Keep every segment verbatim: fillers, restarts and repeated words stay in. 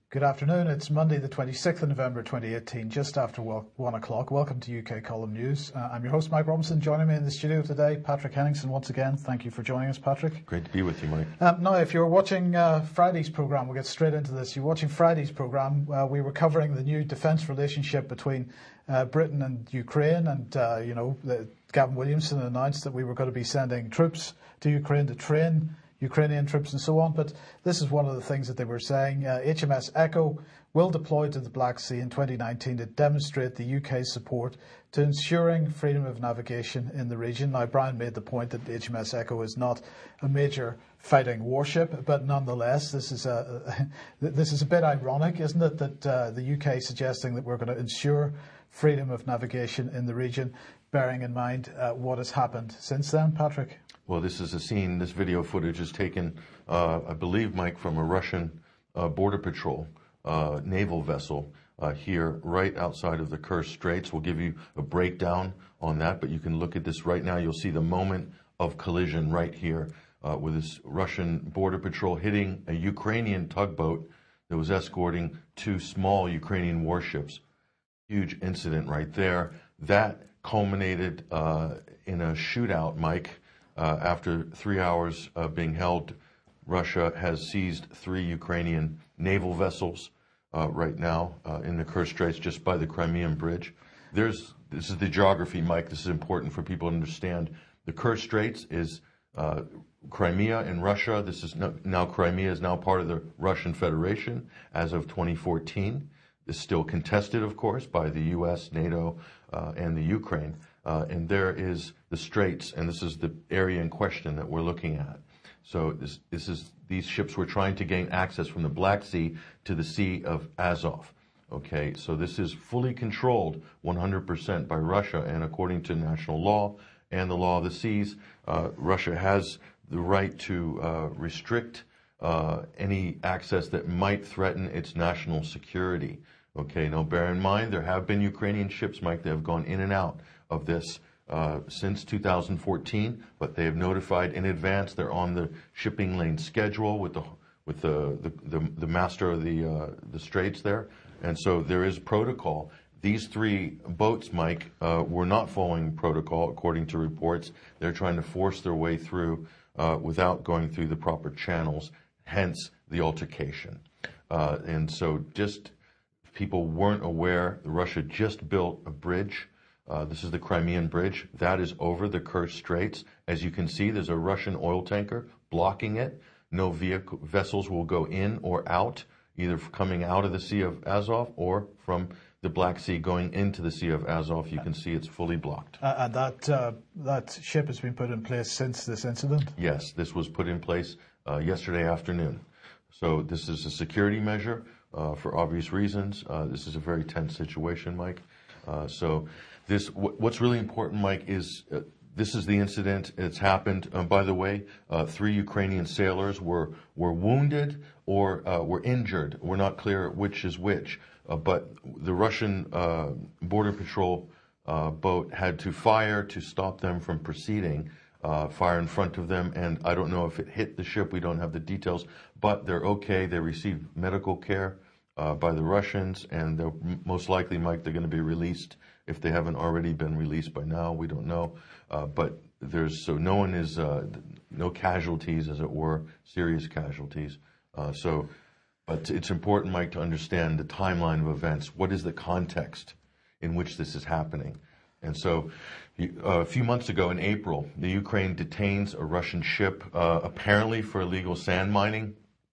Good afternoon. It's Monday, the twenty-sixth of November, twenty eighteen, just after one o'clock. Welcome to U K Column News. Uh, I'm your host, Mike Robinson. Joining me in the studio today, Patrick Henningsen. Once again, thank you for joining us, Patrick. Great to be with you, Mike. Um, now, if you're watching uh, Friday's programme, we'll get straight into this. You're watching Friday's programme. Uh, we were covering the new defence relationship between uh, Britain and Ukraine, and uh, you know, the, Gavin Williamson announced that we were going to be sending troops to Ukraine to train Ukrainian troops and so on. But this is one of the things that they were saying. Uh, H M S Echo will deploy to the Black Sea in twenty nineteen to demonstrate the U K's support to ensuring freedom of navigation in the region. Now, Brian made the point that H M S Echo is not a major fighting warship, but nonetheless, this is a this is a bit ironic, isn't it, that uh, the U K is suggesting that we're going to ensure freedom of navigation in the region, bearing in mind uh, what has happened since then, Patrick? Well, this is a scene, this video footage is taken, uh, I believe, Mike, from a Russian uh, border patrol uh, naval vessel uh, here right outside of the Kerch Straits. We'll give you a breakdown on that, but you can look at this right now. You'll see the moment of collision right here uh, with this Russian border patrol hitting a Ukrainian tugboat that was escorting two small Ukrainian warships. Huge incident right there. That culminated uh, in a shootout, Mike. Uh, after three hours uh, being held, Russia has seized three Ukrainian naval vessels uh, right now uh, in the Kerch Straits, just by the Crimean Bridge. There's this is the geography, Mike. This is important for people to understand. The Kerch Straits is uh, Crimea in Russia. This is no, now Crimea is now part of the Russian Federation as of twenty fourteen. It's still contested, of course, by the U S, NATO, uh, and the Ukraine. Uh, and there is the Straits, and this is the area in question that we're looking at. So this, this is these ships were trying to gain access from the Black Sea to the Sea of Azov. Okay, so this is fully controlled one hundred percent by Russia, and according to national law and the law of the seas, uh, Russia has the right to uh, restrict uh, any access that might threaten its national security. Okay, now bear in mind, there have been Ukrainian ships, Mike, that have gone in and out of this uh, since two thousand fourteen, but they have notified in advance. They're on the shipping lane schedule with the with the the, the, the master of the uh, the straits there, and so there is protocol. These three boats, Mike, uh, were not following protocol according to reports. They're trying to force their way through uh, without going through the proper channels. Hence the altercation, uh, and so just. People weren't aware, Russia just built a bridge. Uh, this is the Crimean Bridge. That is over the Kerch Straits. As you can see, there's a Russian oil tanker blocking it. No vehicle, vessels will go in or out, either coming out of the Sea of Azov or from the Black Sea going into the Sea of Azov. You can see it's fully blocked. Uh, and that uh, that ship has been put in place since this incident? Yes, this was put in place uh, yesterday afternoon. So this is a security measure. Uh, for obvious reasons. Uh, this is a very tense situation, Mike. Uh, so this, w- what's really important, Mike, is uh, this is the incident. It's happened. Um, by the way, uh, three Ukrainian sailors were were wounded or uh, were injured. We're not clear which is which. Uh, but the Russian uh, border patrol uh, boat had to fire to stop them from proceeding. Uh, fire in front of them, and I don't know if it hit the ship. We don't have the details, but they're okay. They received medical care uh, by the Russians, and they're most likely, Mike, they're going to be released if they haven't already been released by now. We don't know, uh, but there's so no one is uh, no casualties, as it were, serious casualties. Uh, so, but it's important, Mike, to understand the timeline of events. What is the context in which this is happening? And so uh, a few months ago in April, the Ukraine detains a Russian ship uh, apparently for illegal sand mining,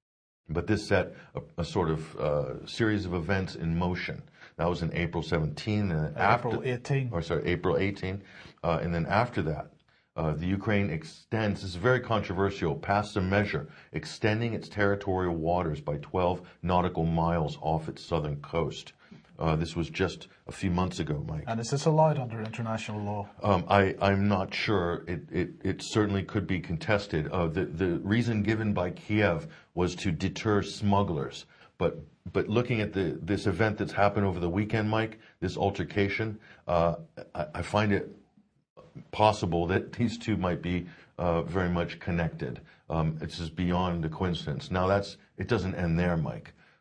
but this set a, a sort of uh, series of events in motion. That was in April seventeenth. And April after, eighteenth. Or sorry, April eighteenth. Uh, and then after that, uh, the Ukraine extends, this is very controversial, passed a measure extending its territorial waters by twelve nautical miles off its southern coast. Uh, this was just a few months ago, Mike. And is this allowed under international law? Um, I, I'm not sure. It, it, it certainly could be contested. Uh, the, the reason given by Kiev was to deter smugglers. But but looking at the this event that's happened over the weekend, Mike, this altercation, uh, I, I find it possible that these two might be uh, very much connected. Um, it's just beyond a coincidence. Now, that's it doesn't end there, Mike.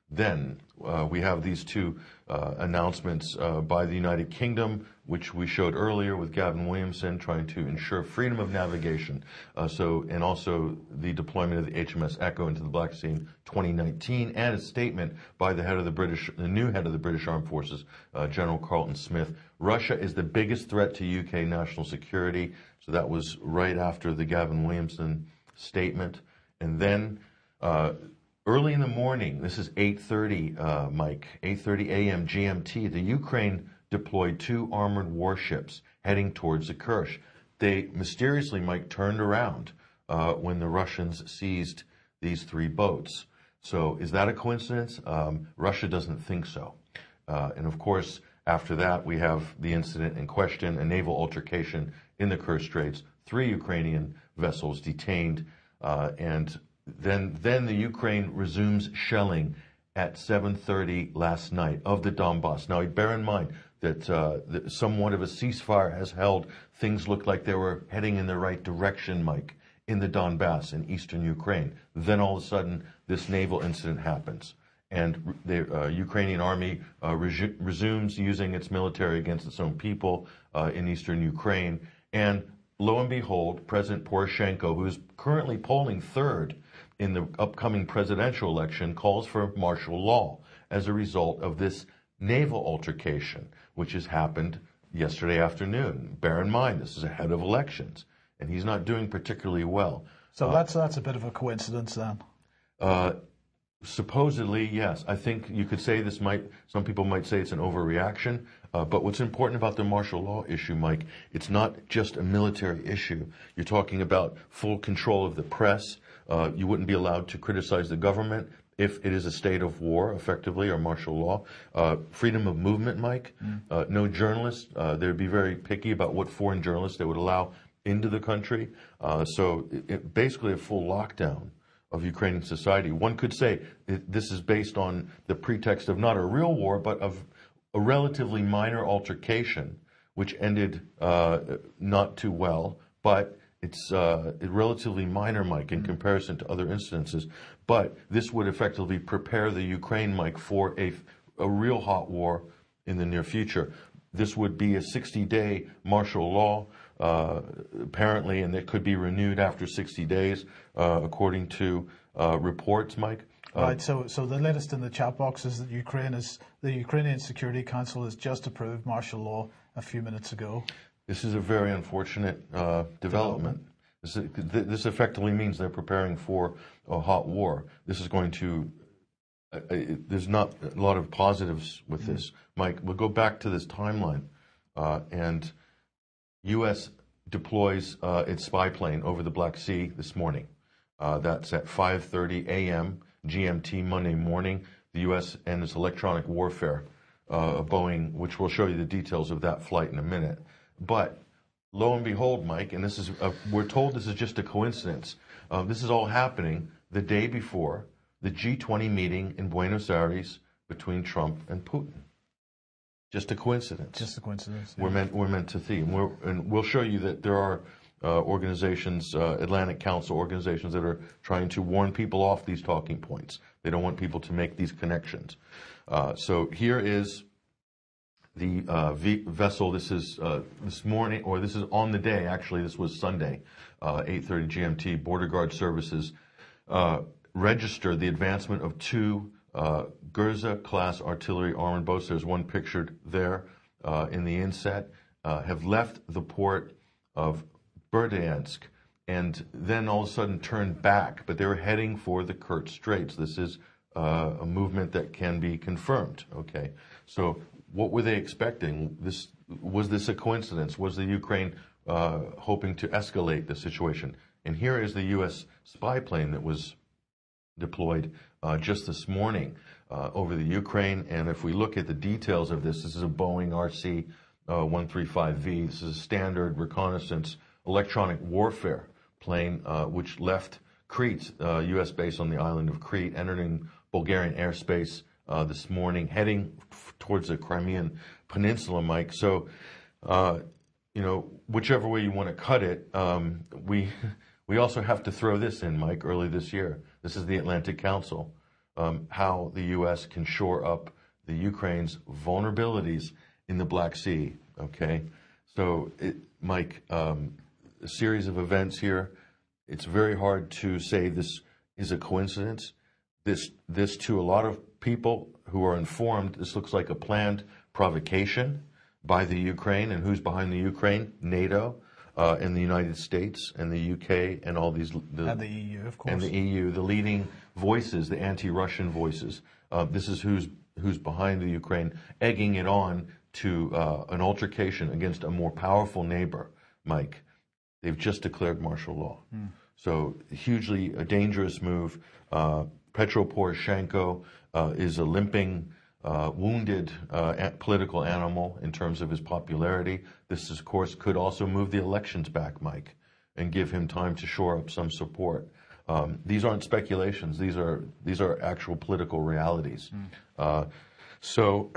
Then uh, we have these two uh, announcements uh, by the United Kingdom, which we showed earlier with Gavin Williamson trying to ensure freedom of navigation. Uh, so, and also the deployment of the H M S Echo into the Black Sea in twenty nineteen, and a statement by the head of the British, the new head of the British Armed Forces, uh, General Carlton Smith. Russia is the biggest threat to U K national security. So that was right after the Gavin Williamson statement, and then. Uh, Early in the morning, this is eight thirty, uh, Mike, eight thirty a.m. G M T, the Ukraine deployed two armored warships heading towards the Kerch. They mysteriously, Mike, turned around uh, when the Russians seized these three boats. So is that a coincidence? Um, Russia doesn't think so. Uh, and of course, after that, we have the incident in question, a naval altercation in the Kerch Straits, three Ukrainian vessels detained, uh, and Then, then the Ukraine resumes shelling at seven thirty last night of the Donbass. Now, bear in mind that, uh, that somewhat of a ceasefire has held. Things looked like they were heading in the right direction, Mike, in the Donbass in eastern Ukraine. Then all of a sudden, this naval incident happens. And the uh, Ukrainian army uh, resu- resumes using its military against its own people uh, in eastern Ukraine. And lo and behold, President Poroshenko, who is currently polling third in the upcoming presidential election, calls for martial law as a result of this naval altercation, which has happened yesterday afternoon. Bear in mind, this is ahead of elections, and he's not doing particularly well. So uh, that's that's a bit of a coincidence then. Uh, supposedly, yes. I think you could say this might, some people might say it's an overreaction, uh, but what's important about the martial law issue, Mike, it's not just a military issue. You're talking about full control of the press. Uh, you wouldn't be allowed to criticize the government if it is a state of war, effectively, or martial law. Uh, freedom of movement, Mike. Mm. Uh, no journalists. Uh, they'd be very picky about what foreign journalists they would allow into the country. Uh, so it, it basically a full lockdown of Ukrainian society. One could say it, this is based on the pretext of not a real war, but of a relatively minor altercation, which ended uh, not too well, but It's uh, relatively minor, Mike, in comparison to other incidences. But this would effectively prepare the Ukraine, Mike, for a, a real hot war in the near future. This would be a sixty-day martial law, uh, apparently, and it could be renewed after sixty days, uh, according to uh, reports, Mike. Uh, right. So, so the latest in the chat box is that Ukraine is the Ukrainian Security Council has just approved martial law a few minutes ago. This is a very unfortunate uh, development. development. This, this effectively means they're preparing for a hot war. This is going to, uh, it, there's not a lot of positives with mm-hmm. this. Mike, we'll go back to this timeline. Uh, and U S deploys uh, its spy plane over the Black Sea this morning. Uh, that's at five thirty a.m. G M T Monday morning. The U S and its electronic warfare, uh, Boeing, which we'll show you the details of that flight in a minute. But lo and behold, Mike, and this is, uh, we're told this is just a coincidence. Uh, this is all happening the day before the G twenty meeting in Buenos Aires between Trump and Putin. Just a coincidence. Just a coincidence. Yeah. We're meant, we're meant to see. And, we're, and we'll show you that there are uh, organizations, uh, Atlantic Council organizations that are trying to warn people off these talking points. They don't want people to make these connections. Uh, so here is the uh, v- vessel. This is uh, this morning, or this is on the day, actually, this was Sunday, uh, eight thirty G M T. Border Guard Services uh, registered the advancement of two uh, Gurza-class artillery armored boats. There's one pictured there uh, in the inset, uh, have left the port of Berdyansk and then all of a sudden turned back, but they were heading for the Kerch Straits. This is uh, a movement that can be confirmed, okay? So what were they expecting? This was this a coincidence? Was the Ukraine uh, hoping to escalate the situation? And here is the U S spy plane that was deployed uh, just this morning uh, over the Ukraine. And if we look at the details of this, this is a Boeing R C one thirty-five V. This is a standard reconnaissance electronic warfare plane uh, which left Crete, uh, U S base on the island of Crete, entering Bulgarian airspace Uh, this morning, heading f- towards the Crimean Peninsula, Mike. So, uh, you know, whichever way you want to cut it, um, we we also have to throw this in, Mike, early this year. This is the Atlantic Council. um, how the U S can shore up the Ukraine's vulnerabilities in the Black Sea. Okay, so it, Mike, um, a series of events here. It's very hard to say this is a coincidence. This, this to a lot of people who are informed, this looks like a planned provocation by the Ukraine. And who's behind the Ukraine? NATO, uh, and the United States, and the U K, and all these. The, and the E U, of course. And the E U, the leading voices, the anti-Russian voices. Uh, this is who's who's behind the Ukraine, egging it on to uh, an altercation against a more powerful neighbor, Mike. They've just declared martial law. Mm. So hugely a dangerous move. Uh, Petro Poroshenko uh, is a limping, uh, wounded uh, political animal in terms of his popularity. This, of course, could also move the elections back, Mike, and give him time to shore up some support. Um, these aren't speculations. These are these are actual political realities. Mm. Uh, so,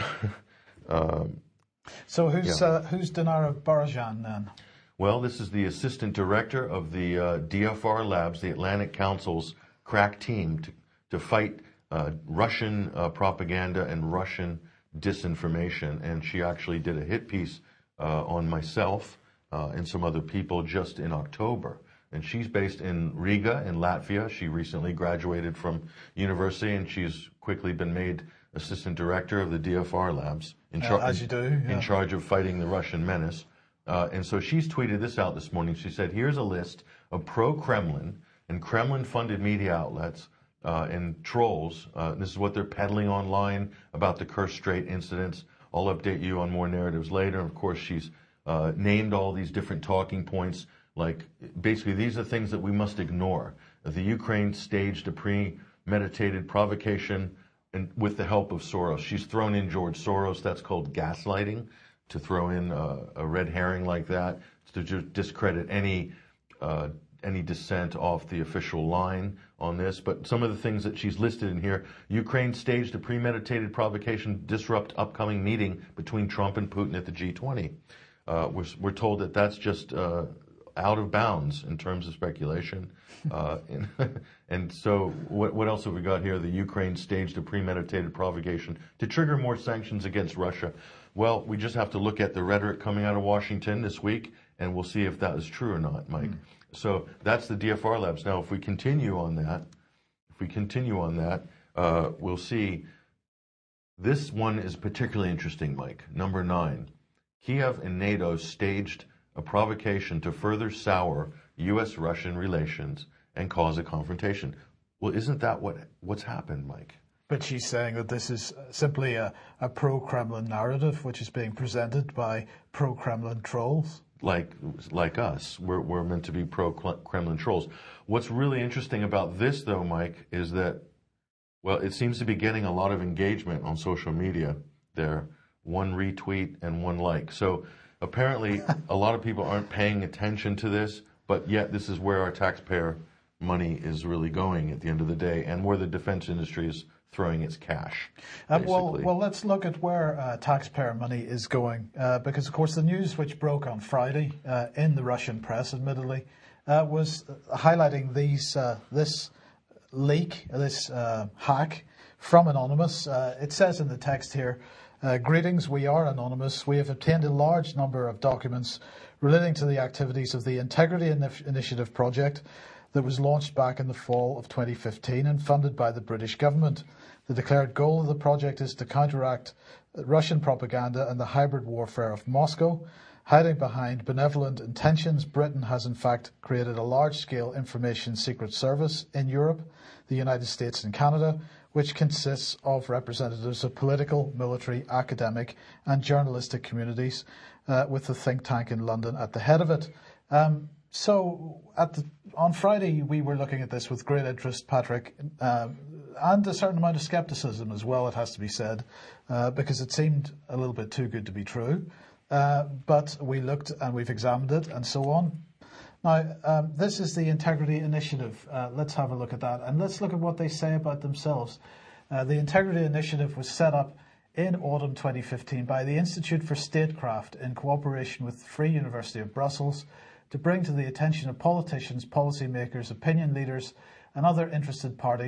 um, so who's yeah. uh, who's Dinara Barajan then? Well, this is the assistant director of the uh, D F R Labs, the Atlantic Council's crack team to, to fight uh, Russian uh, propaganda and Russian disinformation. And she actually did a hit piece uh, on myself uh, and some other people just in October. And she's based in Riga in Latvia. She recently graduated from university, and she's quickly been made assistant director of the D F R Labs in, char- uh, as you do, yeah. in charge of fighting the Russian menace. Uh, and so she's tweeted this out this morning. She said, here's a list of pro-Kremlin and Kremlin-funded media outlets uh, and trolls. Uh, this is what they're peddling online about the Kerch Strait incidents. I'll update you on more narratives later. Of course, she's uh, named all these different talking points. Like, basically, these are things that we must ignore. The Ukraine staged a premeditated provocation and with the help of Soros. She's thrown in George Soros. That's called gaslighting, to throw in uh, a red herring like that, to just discredit any uh, any dissent off the official line on this. But some of the things that she's listed in here: Ukraine staged a premeditated provocation, disrupt upcoming meeting between Trump and Putin at the G twenty. Uh, we're, we're told that that's just uh, out of bounds in terms of speculation. Uh, and, and so what, what else have we got here? The Ukraine staged a premeditated provocation to trigger more sanctions against Russia. Well, we just have to look at the rhetoric coming out of Washington this week, and we'll see if that is true or not, Mike. Mm. So that's the D F R Labs. Now, if we continue on that, if we continue on that, uh, we'll see this one is particularly interesting, Mike. Number nine, Kiev and NATO staged a provocation to further sour U S Russian relations and cause a confrontation. Well, isn't that what what's happened, Mike? But she's saying that this is simply a, a pro-Kremlin narrative, which is being presented by pro-Kremlin trolls. Like like us, we're we're meant to be pro-Kremlin trolls. What's really interesting about this, though, Mike, is that, well, it seems to be getting a lot of engagement on social media. There, one retweet and one like. So apparently, a lot of people aren't paying attention to this, but yet this is where our taxpayer money is really going at the end of the day, and where the defense industry is throwing its cash. Uh, well, well, let's look at where uh, taxpayer money is going, uh, because, of course, the news which broke on Friday uh, in the Russian press, admittedly, uh, was highlighting these uh, this leak, this uh, hack from Anonymous. Uh, it says in the text here, uh, greetings, we are Anonymous. We have obtained a large number of documents relating to the activities of the Integrity Inif- Initiative project that was launched back in the fall of twenty fifteen and funded by the British government. The declared goal of the project is to counteract Russian propaganda and the hybrid warfare of Moscow. Hiding behind benevolent intentions, Britain has in fact created a large-scale information secret service in Europe, the United States and Canada, which consists of representatives of political, military, academic and journalistic communities, uh, with the think tank in London at the head of it. Um, So at the, on Friday, we were looking at this with great interest, Patrick, uh, and a certain amount of skepticism as well, it has to be said, uh, because it seemed a little bit too good to be true. Uh, but we looked and we've examined it and so on. Now, um, this is the Integrity Initiative. Uh, let's have a look at that, and let's look at what they say about themselves. Uh, the Integrity Initiative was set up in autumn twenty fifteen by the Institute for Statecraft in cooperation with the Free University of Brussels, to bring to the attention of politicians, policymakers, opinion leaders, and other interested parties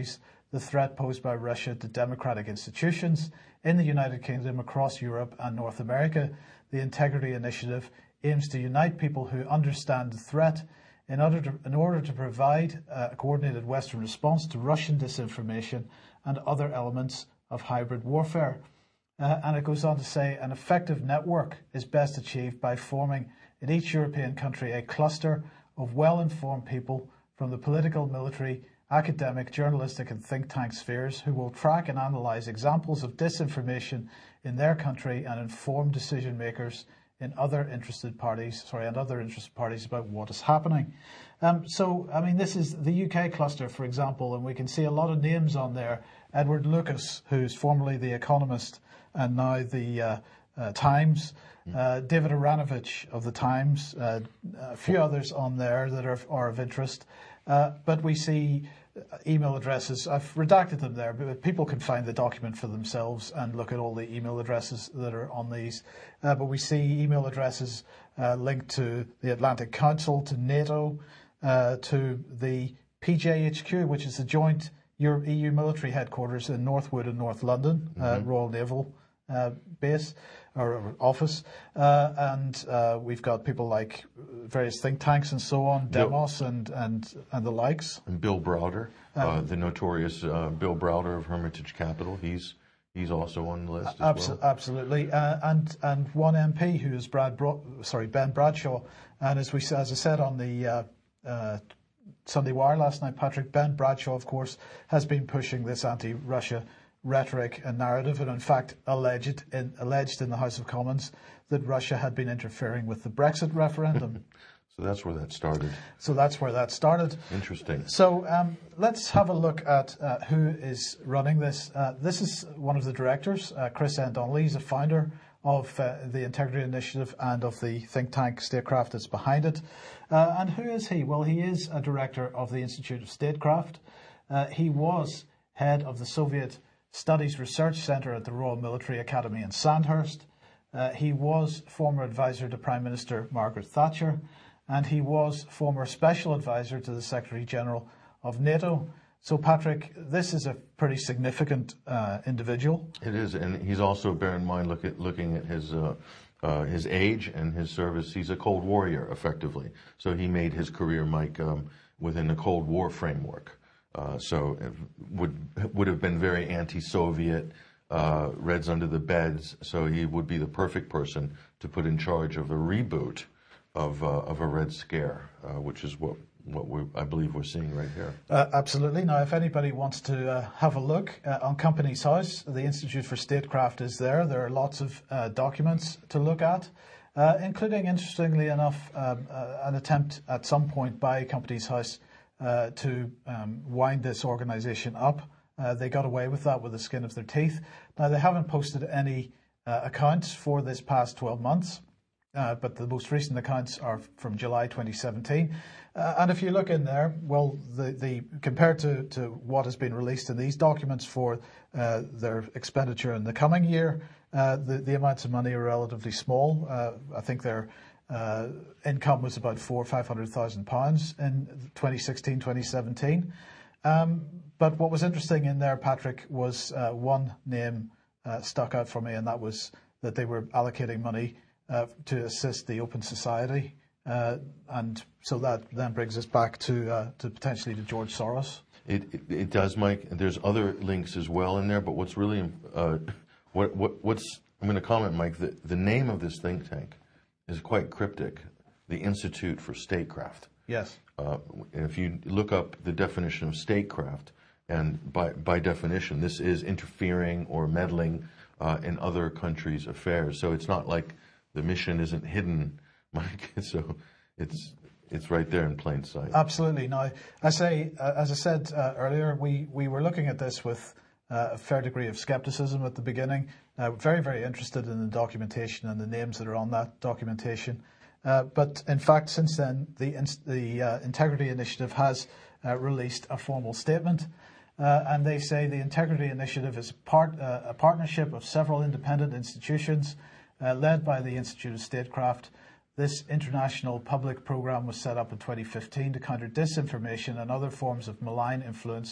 the threat posed by Russia to democratic institutions in the United Kingdom, across Europe and North America. The Integrity Initiative aims to unite people who understand the threat in order to, in order to provide a coordinated Western response to Russian disinformation and other elements of hybrid warfare. Uh, and it goes on to say an effective network is best achieved by forming in each European country a cluster of well-informed people from the political, military, academic, journalistic and think tank spheres who will track and analyse examples of disinformation in their country and inform decision makers in other interested parties, sorry, and other interested parties about what is happening. Um, so, I mean, this is the U K cluster, for example, and we can see a lot of names on there. Edward Lucas, who's formerly The Economist and now the uh, uh, Times. Uh, David Aranovich of the Times. Uh, a few others on there that are, are of interest. Uh, but we see email addresses. I've redacted them there, but people can find the document for themselves and look at all the email addresses that are on these. Uh, but we see email addresses uh, linked to the Atlantic Council, to NATO, uh, to the P J H Q, which is the joint Euro- E U military headquarters in Northwood in North London, mm-hmm. uh, Royal Naval uh, base or, or office. Uh, and uh, we've got people like various think tanks and so on, Demos and, and, and the likes. And Bill Browder, uh, uh, the notorious uh, Bill Browder of Hermitage Capital. He's he's also on the list as abso- well. Absolutely. Uh, and and one M P who is Brad Bro- sorry, Ben Bradshaw. And as we as I said on the uh, uh, Sunday Wire last night, Patrick, Ben Bradshaw, of course, has been pushing this anti-Russia rhetoric and narrative, and in fact alleged in, alleged in the House of Commons that Russia had been interfering with the Brexit referendum. So that's where that started. So that's where that started. Interesting. So um, let's have a look at uh, who is running this. Uh, this is one of the directors, uh, Chris N. Donnelly. He's a founder of uh, the Integrity Initiative and of the think tank Statecraft that's behind it. Uh, and who is he? Well, he is a director of the Institute of Statecraft. Uh, he was head of the Soviet Studies Research Centre at the Royal Military Academy in Sandhurst. Uh, he was former advisor to Prime Minister Margaret Thatcher, and he was former special advisor to the Secretary General of NATO. So, Patrick, this is a pretty significant uh, individual. It is, and he's also, bear in mind, look at, looking at his uh, uh, his age and his service. He's a Cold Warrior, effectively. So he made his career, Mike, um, within the Cold War framework. Uh, so it would would have been very anti-Soviet, uh, Reds under the beds. So he would be the perfect person to put in charge of a reboot of uh, of a Red Scare, uh, which is what what we I believe we're seeing right here. Uh, absolutely. Now, if anybody wants to uh, have a look uh, on Companies House, the Institute for Statecraft is there. There are lots of uh, documents to look at, uh, including, interestingly enough, um, uh, an attempt at some point by Companies House Uh, to um, wind this organisation up. Uh, they got away with that with the skin of their teeth. Now, they haven't posted any uh, accounts for this past twelve months, uh, but the most recent accounts are from July twenty seventeen. Uh, and if you look in there, well, the, the compared to, to what has been released in these documents for uh, their expenditure in the coming year, uh, the, the amounts of money are relatively small. Uh, I think they're Uh, income was about four or five hundred thousand pounds in twenty sixteen, twenty seventeen. Um, but what was interesting in there, Patrick, was uh, one name uh, stuck out for me, and that was that they were allocating money uh, to assist the Open Society, uh, and so that then brings us back to uh, to potentially to George Soros. It, it it does, Mike. There's other links as well in there, but what's really uh, what what what's I'm going to comment, Mike. The the name of this think tank is quite cryptic, the Institute for Statecraft. Yes. Uh, if you look up the definition of statecraft, and by, by definition, this is interfering or meddling uh, in other countries' affairs. So it's not like the mission isn't hidden, Mike. So it's it's right there in plain sight. Absolutely. Now, I say, uh, as I said uh, earlier, we, we were looking at this with Uh, a fair degree of skepticism at the beginning. Uh, very, very interested in the documentation and the names that are on that documentation. Uh, but in fact, since then, the, the uh, Integrity Initiative has uh, released a formal statement. Uh, and they say the Integrity Initiative is part, uh, a partnership of several independent institutions uh, led by the Institute of Statecraft. This international public program was set up in twenty fifteen to counter disinformation and other forms of malign influence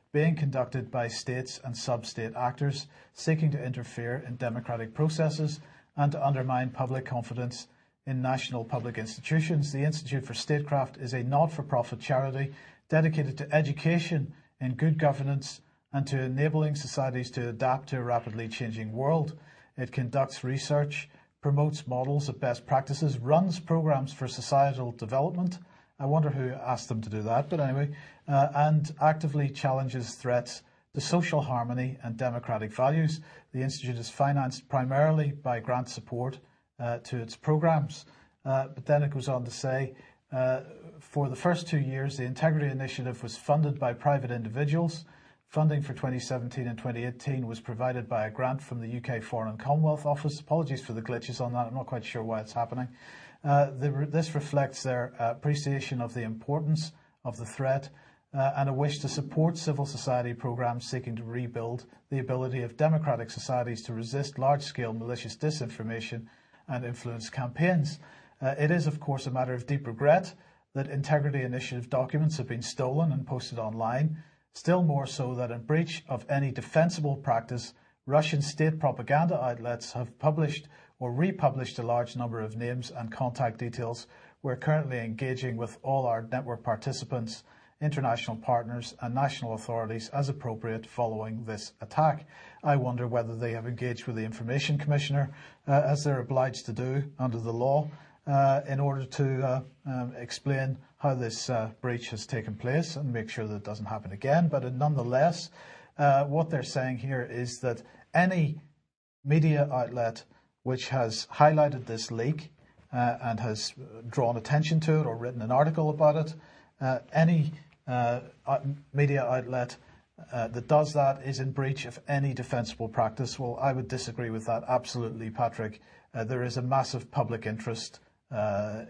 being conducted by states and sub-state actors seeking to interfere in democratic processes and to undermine public confidence in national public institutions. The Institute for Statecraft is a not-for-profit charity dedicated to education in good governance and to enabling societies to adapt to a rapidly changing world. It conducts research, promotes models of best practices, runs programs for societal development. I wonder who asked them to do that, but anyway, uh, and actively challenges threats to social harmony and democratic values. The Institute is financed primarily by grant support uh, to its programs. Uh, but then it goes on to say, uh, for the first two years, the Integrity Initiative was funded by private individuals. Funding for twenty seventeen and twenty eighteen was provided by a grant from the U K Foreign and Commonwealth Office. Apologies for the glitches on that. I'm not quite sure why it's happening. Uh, the, this reflects their uh, appreciation of the importance of the threat uh, and a wish to support civil society programs seeking to rebuild the ability of democratic societies to resist large-scale malicious disinformation and influence campaigns. Uh, it is, of course, a matter of deep regret that Integrity Initiative documents have been stolen and posted online. Still more so that in breach of any defensible practice, Russian state propaganda outlets have published or republished a large number of names and contact details. We're currently engaging with all our network participants, international partners and national authorities as appropriate following this attack. I wonder whether they have engaged with the Information Commissioner, uh, as they're obliged to do under the law, uh, in order to uh, um, explain how this uh, breach has taken place and make sure that it doesn't happen again. But nonetheless, uh, what they're saying here is that any media outlet which has highlighted this leak uh, and has drawn attention to it or written an article about it, uh, any uh, media outlet uh, that does that is in breach of any defensible practice. Well, I would disagree with that absolutely, Patrick. Uh, there is a massive public interest uh,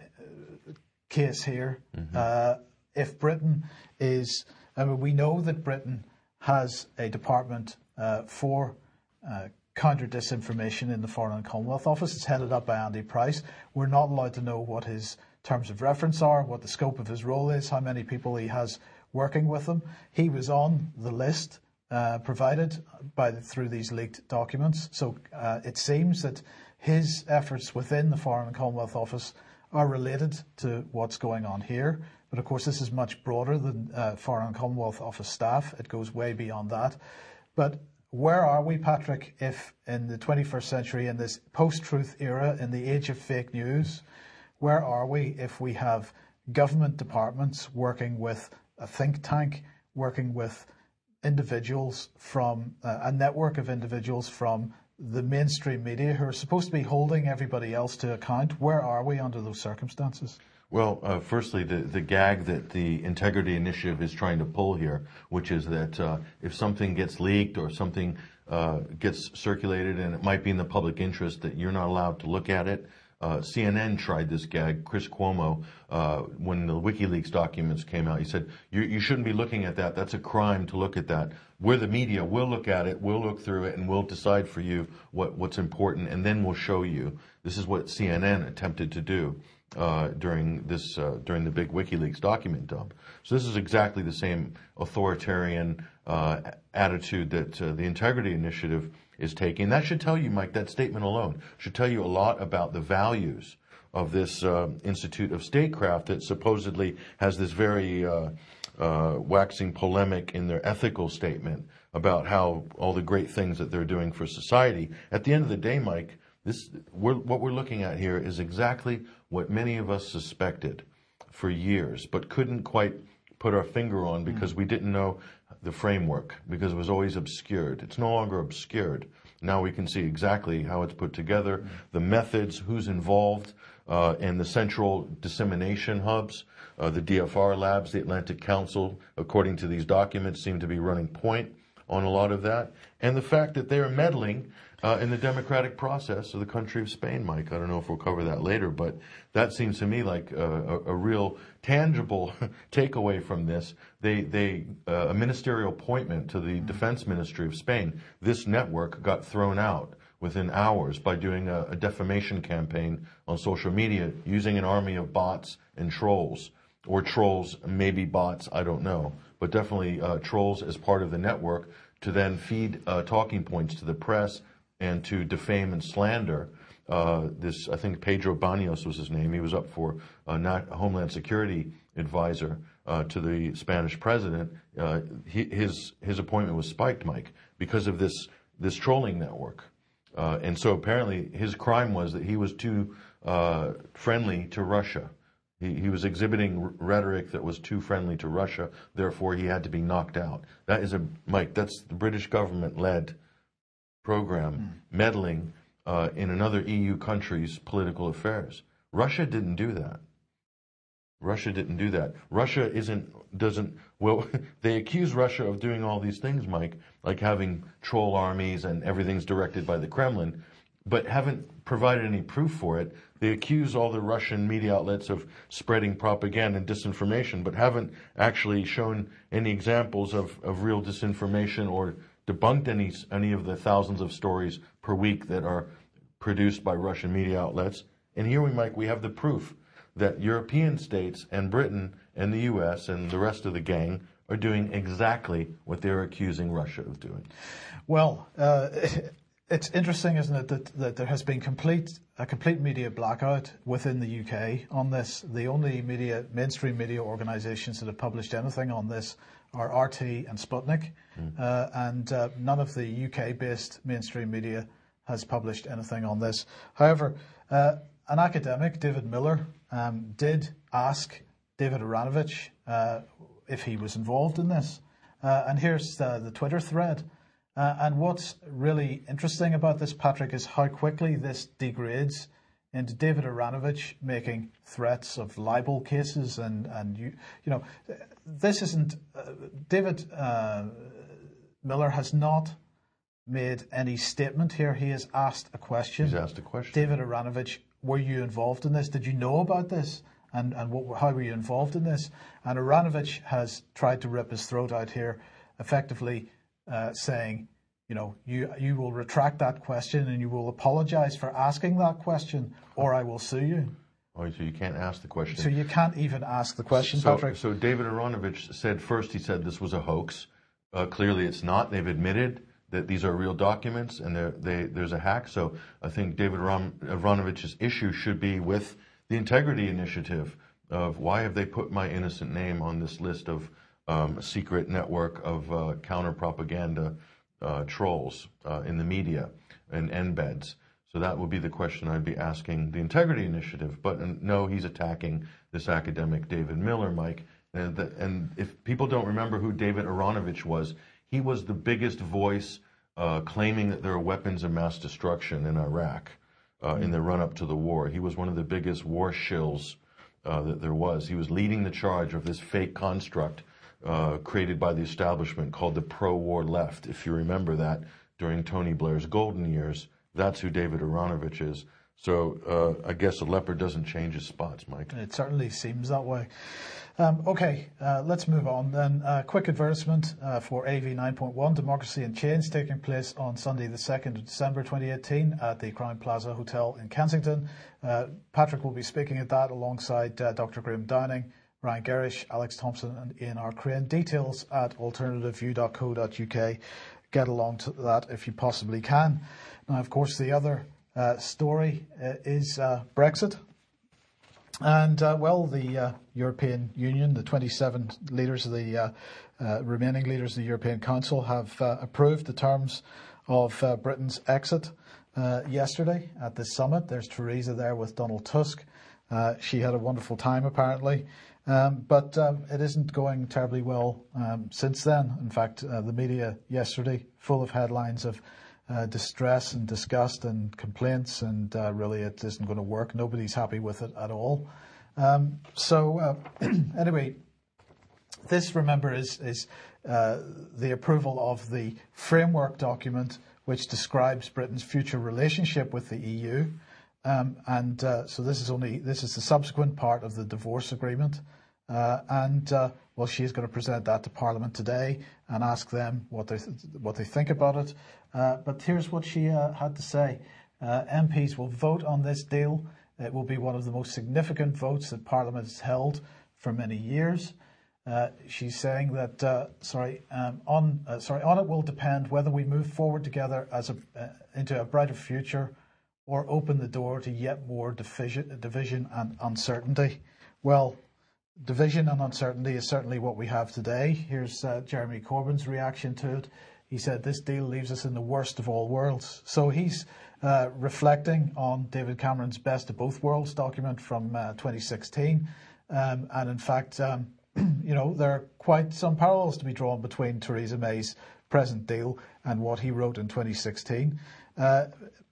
case here. Mm-hmm. Uh, if Britain is, I mean, we know that Britain has a department uh, for uh, counter disinformation in the Foreign and Commonwealth Office. It's headed up by Andy Price. We're not allowed to know what his terms of reference are, what the scope of his role is, how many people he has working with him. He was on the list uh, provided by the, through these leaked documents. So uh, it seems that his efforts within the Foreign and Commonwealth Office are related to what's going on here. But of course, this is much broader than uh, Foreign and Commonwealth Office staff. It goes way beyond that. But where are we, Patrick, if in the twenty-first century, in this post-truth era, in the age of fake news, where are we if we have government departments working with a think tank, working with individuals from uh, a network of individuals from the mainstream media who are supposed to be holding everybody else to account? Where are we under those circumstances? Well, uh, firstly, the, the gag that the Integrity Initiative is trying to pull here, which is that uh, if something gets leaked or something uh, gets circulated and it might be in the public interest, that you're not allowed to look at it. Uh, C N N tried this gag. Chris Cuomo, uh, when the WikiLeaks documents came out, he said, you, you shouldn't be looking at that. That's a crime to look at that. We're the media. We'll look at it. We'll look through it, and we'll decide for you what, what's important, and then we'll show you. This is what C N N attempted to do uh, during this uh, during the big WikiLeaks document dump. So this is exactly the same authoritarian uh, attitude that uh, the Integrity Initiative is taking. That should tell you, Mike, that statement alone should tell you a lot about the values of this uh, Institute of Statecraft that supposedly has this very uh, uh, waxing polemic in their ethical statement about how all the great things that they're doing for society. At the end of the day, Mike, this we're, what we're looking at here is exactly what many of us suspected for years, but couldn't quite put our finger on because we didn't know the framework, because it was always obscured. It's no longer obscured. Now we can see exactly how it's put together, the methods, who's involved, uh, and the central dissemination hubs, uh, the D F R labs, the Atlantic Council, according to these documents, seem to be running point on a lot of that. And the fact that they're meddling uh, in the democratic process of the country of Spain, Mike. I don't know if we'll cover that later, but that seems to me like a, a, a real tangible takeaway from this. They, they, uh, a ministerial appointment to the Defense Ministry of Spain. This network got thrown out within hours by doing a, a defamation campaign on social media using an army of bots and trolls. or trolls, maybe bots, I don't know, but definitely uh, trolls as part of the network to then feed uh, talking points to the press and to defame and slander. Uh, this, I think Pedro Baños was his name. He was up for uh, not Homeland Security advisor uh, to the Spanish president. Uh, he, his his appointment was spiked, Mike, because of this this trolling network. Uh, and so apparently his crime was that he was too uh, friendly to Russia. He, he was exhibiting r- rhetoric that was too friendly to Russia. Therefore, he had to be knocked out. That is a Mike. That's the British government-led program mm. meddling uh, in another E U country's political affairs. Russia didn't do that. Russia didn't do that. Russia isn't doesn't well. They accuse Russia of doing all these things, Mike, like having troll armies and everything's directed by the Kremlin, but haven't provided any proof for it. They accuse all the Russian media outlets of spreading propaganda and disinformation, but haven't actually shown any examples of, of real disinformation or debunked any any of the thousands of stories per week that are produced by Russian media outlets. And here we, Mike, we have the proof that European states and Britain and the U S and the rest of the gang are doing exactly what they're accusing Russia of doing. Well, uh, it's interesting, isn't it, that, that there has been complete a complete media blackout within the U K on this. The only media mainstream media organisations that have published anything on this are R T and Sputnik, mm. uh, and uh, none of the U K-based mainstream media has published anything on this. However, uh, an academic, David Miller, um, did ask David Aaronovitch uh, if he was involved in this. Uh, and here's the, the Twitter thread. Uh, and what's really interesting about this, Patrick, is how quickly this degrades into David Aaronovitch making threats of libel cases. And, and you, you know, this isn't... Uh, David uh, Miller has not made any statement here. He has asked a question. He's asked a question. David Aaronovitch, were you involved in this? Did you know about this? And and what, how were you involved in this? And Aaronovitch has tried to rip his throat out here, effectively uh, saying, you know, you you will retract that question and you will apologize for asking that question, or I will sue you. Oh, so you can't ask the question. So you can't even ask the question, so, Patrick. So David Aaronovitch said first, he said this was a hoax. Uh, clearly it's not. They've admitted that these are real documents and they, there's a hack. So I think David Aaronovitch's issue should be with the Integrity Initiative of why have they put my innocent name on this list of um, a secret network of uh, counter-propaganda uh, trolls uh, in the media and embeds. So that would be the question I'd be asking the Integrity Initiative. But uh, no, he's attacking this academic David Miller, Mike. And, the, and if people don't remember who David Aaronovitch was, he was the biggest voice uh, claiming that there are weapons of mass destruction in Iraq uh, in the run-up to the war. He was one of the biggest war shills uh, that there was. He was leading the charge of this fake construct uh, created by the establishment called the pro-war left. If you remember that during Tony Blair's golden years, that's who David Aaronovitch is. So uh, I guess a leopard doesn't change his spots, Mike. It certainly seems that way. Um, okay, uh, let's move on then. Uh, quick advertisement uh, for A V nine point one, Democracy in Chains, taking place on Sunday the second of December twenty eighteen at the Crowne Plaza Hotel in Kensington. Uh, Patrick will be speaking at that alongside uh, Doctor Graham Downing, Ryan Gerish, Alex Thompson and Ian R. Crane. Details at alternative view dot co dot U K. Get along to that if you possibly can. Now, of course, the other uh, story uh, is uh, Brexit. And, uh, well, the uh, European Union, the twenty-seven leaders of the uh, uh, remaining leaders of the European Council have uh, approved the terms of uh, Britain's exit uh, yesterday at this summit. There's Theresa there with Donald Tusk. Uh, she had a wonderful time, apparently. Um, but um, it isn't going terribly well um, since then. In fact, uh, the media yesterday, full of headlines of Uh, distress and disgust and complaints, and uh, really it isn't going to work. Nobody's happy with it at all. Um, so uh, anyway, this, remember, is, is uh, the approval of the framework document which describes Britain's future relationship with the E U. Um, and uh, so this is only this is the subsequent part of the divorce agreement. Uh, and uh, well, she is going to present that to Parliament today and ask them what they th- what they think about it. Uh, but here's what she uh, had to say: uh, M Ps will vote on this deal. It will be one of the most significant votes that Parliament has held for many years. Uh, she's saying that uh, sorry um, on uh, sorry on it will depend whether we move forward together as a uh, into a brighter future, or open the door to yet more division, division and uncertainty. Well, division and uncertainty is certainly what we have today. Here's uh, Jeremy Corbyn's reaction to it. He said, "This deal leaves us in the worst of all worlds." So he's uh, reflecting on David Cameron's Best of Both Worlds document from uh, twenty sixteen, um, and in fact. Um, You know, there are quite some parallels to be drawn between Theresa May's present deal and what he wrote in twenty sixteen. Uh,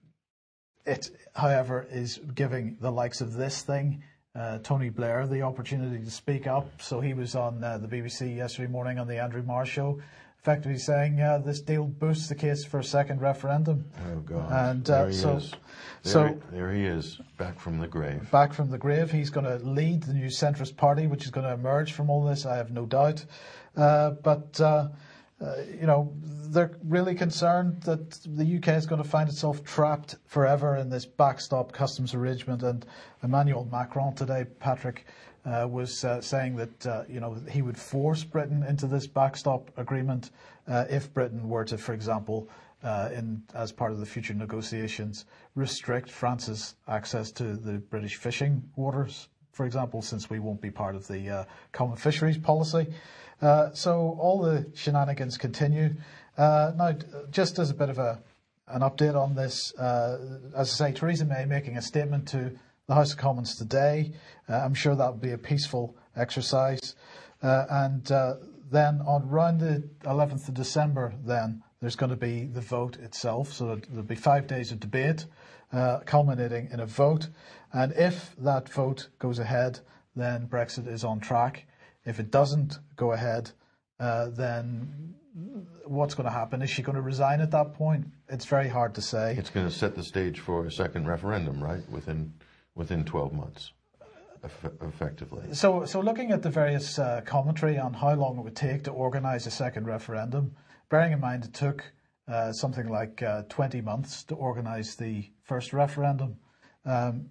it, however, is giving the likes of this thing, uh, Tony Blair, the opportunity to speak up. So he was on uh, the B B C yesterday morning on the Andrew Marr show, effectively saying uh, this deal boosts the case for a second referendum. Oh, God. And uh, there he so, is. There, so there he is, back from the grave. Back from the grave. He's going to lead the new centrist party, which is going to emerge from all this, I have no doubt. Uh, but, uh, uh, you know, they're really concerned that the U K is going to find itself trapped forever in this backstop customs arrangement. And Emmanuel Macron today, Patrick, uh, was uh, saying that, uh, you know, he would force Britain into this backstop agreement uh, if Britain were to, for example, Uh, in as part of the future negotiations, restrict France's access to the British fishing waters, for example, since we won't be part of the uh, common fisheries policy. Uh, so all the shenanigans continue. Uh, now, just as a bit of a an update on this, uh, as I say, Theresa May making a statement to the House of Commons today. Uh, I'm sure that will be a peaceful exercise. Uh, and uh, then on around the eleventh of December, then, there's going to be the vote itself. So there'll be five days of debate, uh, culminating in a vote. And if that vote goes ahead, then Brexit is on track. If it doesn't go ahead, uh, then what's going to happen? Is she going to resign at that point? It's very hard to say. It's going to set the stage for a second referendum, right? Within within twelve months, eff- effectively. So, so looking at the various uh, commentary on how long it would take to organise a second referendum, bearing in mind it took uh, something like uh, twenty months to organise the first referendum. Um,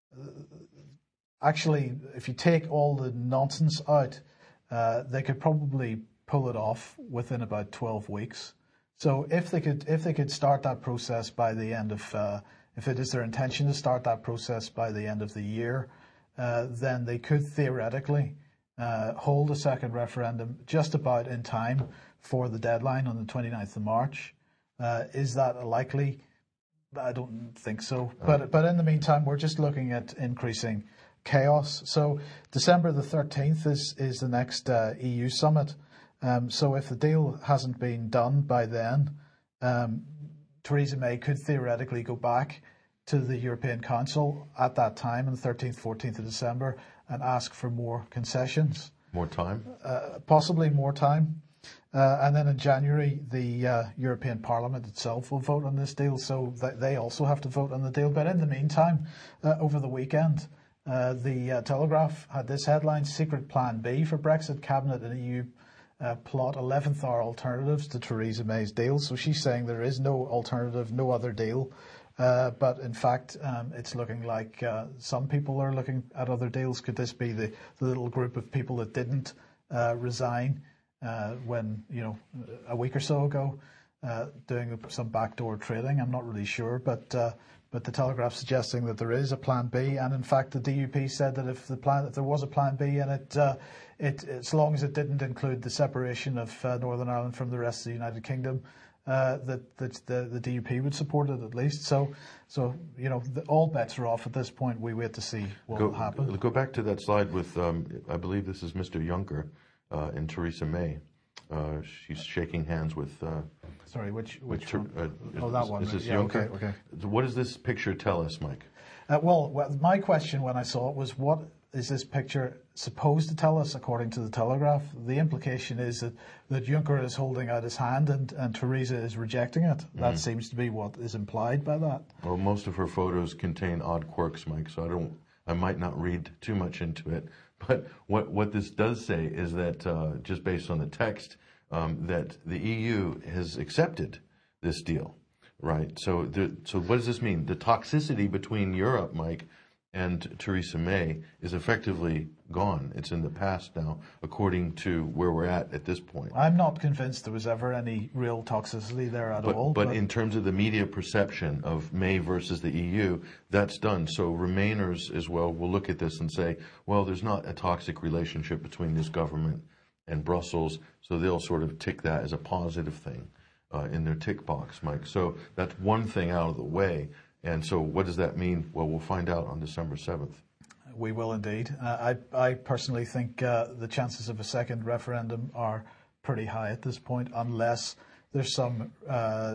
actually, if you take all the nonsense out, uh, they could probably pull it off within about twelve weeks. So if they could, if they could start that process by the end of, uh, if it is their intention to start that process by the end of the year, uh, then they could theoretically uh, hold a second referendum just about in time for the deadline on the twenty-ninth of March. Uh, is that a likely? I don't think so. But but in the meantime, we're just looking at increasing chaos. So December the thirteenth is is the next uh, E U summit. Um, so if the deal hasn't been done by then, um, Theresa May could theoretically go back to the European Council at that time, on the thirteenth, fourteenth of December, and ask for more concessions. More time? Uh, possibly more time. Uh, and then in January, the uh, European Parliament itself will vote on this deal, so th- they also have to vote on the deal. But in the meantime, uh, over the weekend, uh, the uh, Telegraph had this headline: "Secret Plan B for Brexit. Cabinet and E U uh, plot eleventh hour alternatives to Theresa May's deal." So she's saying there is no alternative, no other deal. Uh, but in fact, um, it's looking like uh, some people are looking at other deals. Could this be the, the little group of people that didn't uh, resign uh, when, you know, a week or so ago, uh, doing some backdoor trading? I'm not really sure, but uh, but the Telegraph suggesting that there is a plan B, and in fact, the D U P said that if the plan, if there was a plan B, and it, uh, it as long as it didn't include the separation of uh, Northern Ireland from the rest of the United Kingdom, Uh, that, that the, the D U P would support it at least. So, so you know, the, all bets are off at this point. We wait to see what go, will happen. Go back to that slide with, um, I believe this is Mister Juncker uh, and Theresa May. Uh, she's shaking hands with. Uh, Sorry, which which with, one? Uh, oh, that one. Is this yeah, Juncker? okay, okay. What does this picture tell us, Mike? Uh, well, well, my question when I saw it was, what is this picture supposed to tell us, according to the Telegraph? The implication is that, that Juncker is holding out his hand and, and Theresa is rejecting it. That mm. seems to be what is implied by that. Well, most of her photos contain odd quirks, Mike, so I don't, I might not read too much into it. But what, what this does say is that, uh, just based on the text, um, that the E U has accepted this deal, right? So, the, so what does this mean? The toxicity between Europe, Mike, and Theresa May is effectively gone. It's in the past now, according to where we're at at this point. I'm not convinced there was ever any real toxicity there at but, all. But, but in terms of the media perception of May versus the E U, that's done. So Remainers as well will look at this and say, well, there's not a toxic relationship between this government and Brussels, so they'll sort of tick that as a positive thing uh, in their tick box, Mike. So that's one thing out of the way. And so what does that mean? Well, we'll find out on December seventh. We will indeed. Uh, I, I personally think uh, the chances of a second referendum are pretty high at this point, unless there's some uh,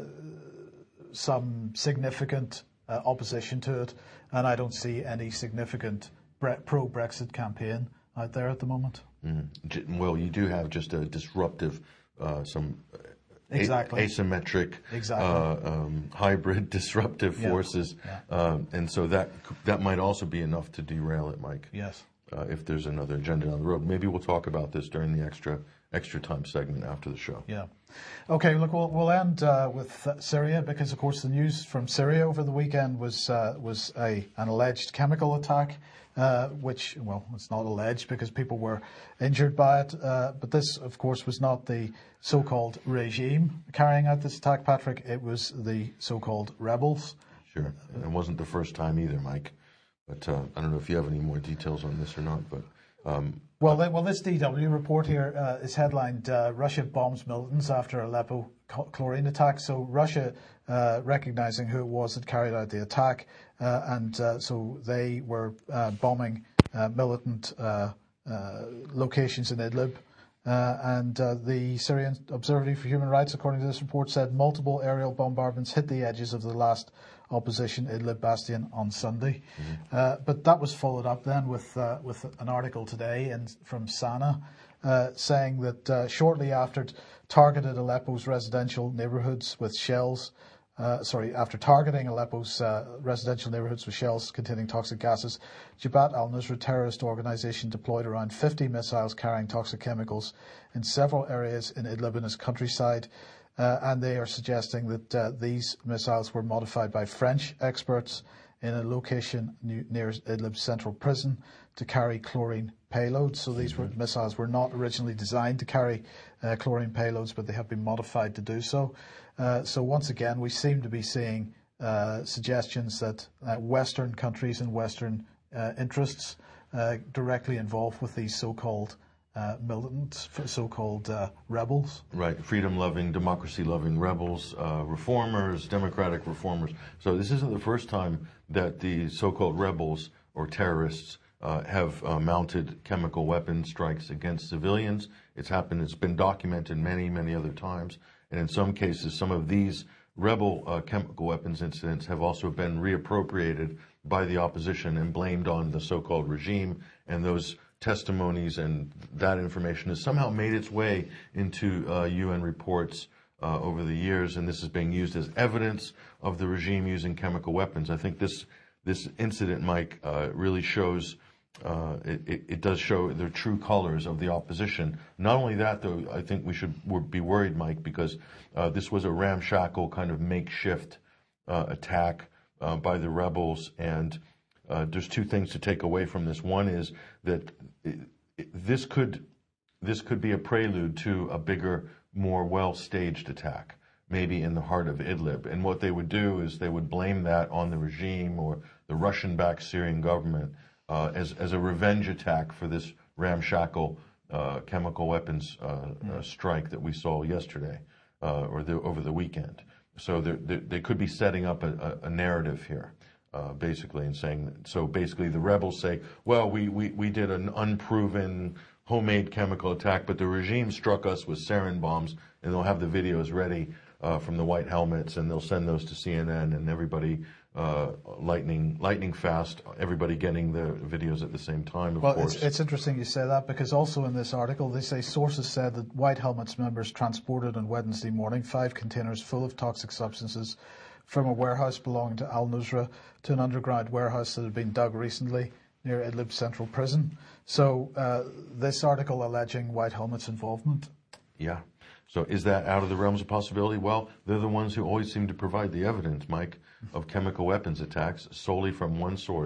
some significant uh, opposition to it. And I don't see any significant bre- pro-Brexit campaign out there at the moment. Mm. Well, you do have just a disruptive, uh, some exactly. a- asymmetric, exactly. uh, um, hybrid disruptive forces. Yeah. Yeah. Um, and so that that might also be enough to derail it, Mike. Yes. Uh, if there's another agenda down the road. Maybe we'll talk about this during the extra extra time segment after the show. Yeah. Okay, look, we'll, we'll end uh, with uh, Syria, because, of course, the news from Syria over the weekend was uh, was a an alleged chemical attack, uh, which, well, it's not alleged because people were injured by it. Uh, but this, of course, was not the so-called regime carrying out this attack, Patrick. It was the so-called rebels. Sure. And it wasn't the first time either, Mike. But uh, I don't know if you have any more details on this or not. But um, well, they, well, this D W report here uh, is headlined uh, "Russia bombs militants after Aleppo chlorine attack." So Russia, uh, recognizing who it was that carried out the attack, uh, and uh, so they were uh, bombing uh, militant uh, uh, locations in Idlib. Uh, and uh, the Syrian Observatory for Human Rights, according to this report, said multiple aerial bombardments hit the edges of the last opposition Idlib bastion on Sunday. Mm-hmm. Uh, but that was followed up then with uh, with an article today in, from Sana uh, saying that uh, shortly after t- targeted Aleppo's residential neighborhoods with shells, uh, sorry, after targeting Aleppo's uh, residential neighborhoods with shells containing toxic gases, Jabhat al-Nusra terrorist organization deployed around fifty missiles carrying toxic chemicals in several areas in Idlib and its countryside. Uh, and they are suggesting that uh, these missiles were modified by French experts in a location new, near Idlib's central prison to carry chlorine payloads. So these were, missiles were not originally designed to carry uh, chlorine payloads, but they have been modified to do so. Uh, so once again, we seem to be seeing uh, suggestions that uh, Western countries and Western uh, interests uh, directly involved with these so-called Uh, militant, so-called uh, rebels. Right, freedom-loving, democracy-loving rebels, uh, reformers, democratic reformers. So this isn't the first time that the so-called rebels or terrorists uh, have uh, mounted chemical weapon strikes against civilians. It's happened, it's been documented many, many other times. And in some cases, some of these rebel uh, chemical weapons incidents have also been reappropriated by the opposition and blamed on the so-called regime, and those testimonies and that information has somehow made its way into uh, U N reports uh, over the years, and this is being used as evidence of the regime using chemical weapons. I think this this incident, Mike, uh, really shows, uh, it, it, it does show the true colors of the opposition. Not only that, though, I think we should be worried, Mike, because uh, this was a ramshackle kind of makeshift uh, attack uh, by the rebels, and Uh, there's two things to take away from this. One is that it, it, this could this could be a prelude to a bigger, more well-staged attack, maybe in the heart of Idlib. And what they would do is they would blame that on the regime or the Russian-backed Syrian government uh, as as a revenge attack for this ramshackle uh, chemical weapons uh, mm. uh, strike that we saw yesterday uh, or the, over the weekend. So they're, they're, they could be setting up a, a, a narrative here. Uh, basically, and saying that, so basically the rebels say, well, we, we, we did an unproven homemade chemical attack, but the regime struck us with sarin bombs, and they'll have the videos ready uh, from the white helmets, and they'll send those to C N N, and everybody uh, lightning lightning fast, everybody getting the videos at the same time, of well, course. It's, it's interesting you say that, because also in this article they say sources said that White Helmets members transported on Wednesday morning five containers full of toxic substances from a warehouse belonging to al-Nusra to an underground warehouse that had been dug recently near Idlib Central Prison. So uh, this article alleging White Helmets' involvement. Yeah. So is that out of the realms of possibility? Well, they're the ones who always seem to provide the evidence, Mike, of chemical weapons attacks solely from one source,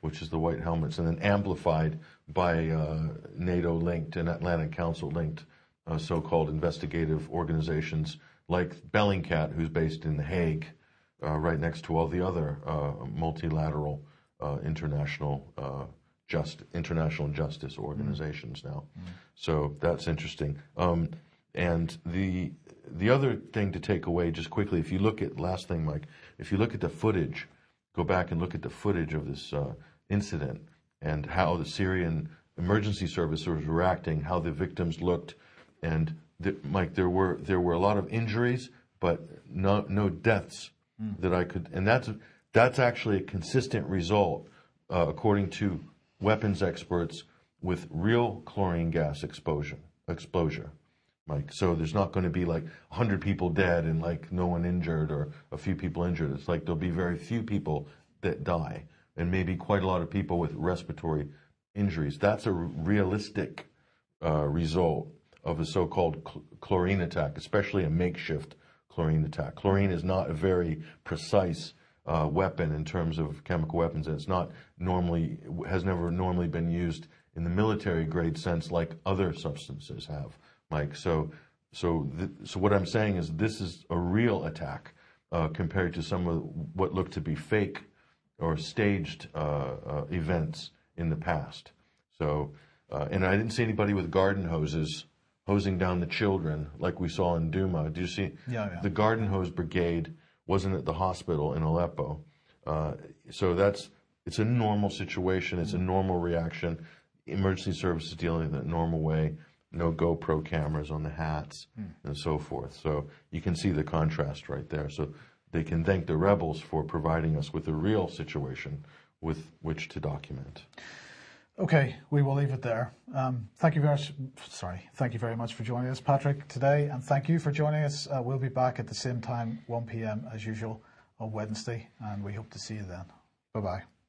which is the white helmets, and then amplified by uh, NATO-linked and Atlantic Council-linked uh, so-called investigative organizations like Bellingcat, who's based in The Hague, uh, right next to all the other uh, multilateral uh, international uh, just international justice organizations now. Mm. So that's interesting. Um, and the the other thing to take away just quickly, if you look at, last thing, Mike, if you look at the footage, go back and look at the footage of this uh, incident and how the Syrian emergency service was reacting, how the victims looked, and the, Mike, there were there were a lot of injuries, but no no deaths mm. that I could, and that's that's actually a consistent result, uh, according to weapons experts, with real chlorine gas exposure, exposure, Mike. So there's not going to be like one hundred people dead and like no one injured or a few people injured. It's like there'll be very few people that die and maybe quite a lot of people with respiratory injuries. That's a realistic uh, result of a so-called cl- chlorine attack, especially a makeshift chlorine attack. Chlorine is not a very precise Uh, weapon in terms of chemical weapons, and it's not normally, has never normally been used in the military grade sense like other substances have, Mike. So, so, th- so what I'm saying is this is a real attack uh, compared to some of what looked to be fake or staged uh, uh, events in the past. So, uh, and I didn't see anybody with garden hoses hosing down the children like we saw in Duma. Do you see? Yeah, yeah. The garden hose brigade wasn't at the hospital in Aleppo. Uh, so that's, it's a normal situation. It's a normal reaction. Emergency services dealing with it in a normal way. No GoPro cameras on the hats mm. and so forth. So you can see the contrast right there. So they can thank the rebels for providing us with a real situation with which to document. Okay, we will leave it there. Um, thank you very much. Sorry, thank you very much for joining us, Patrick, today, and thank you for joining us. Uh, we'll be back at the same time, one p.m. as usual on Wednesday, and we hope to see you then. Bye bye.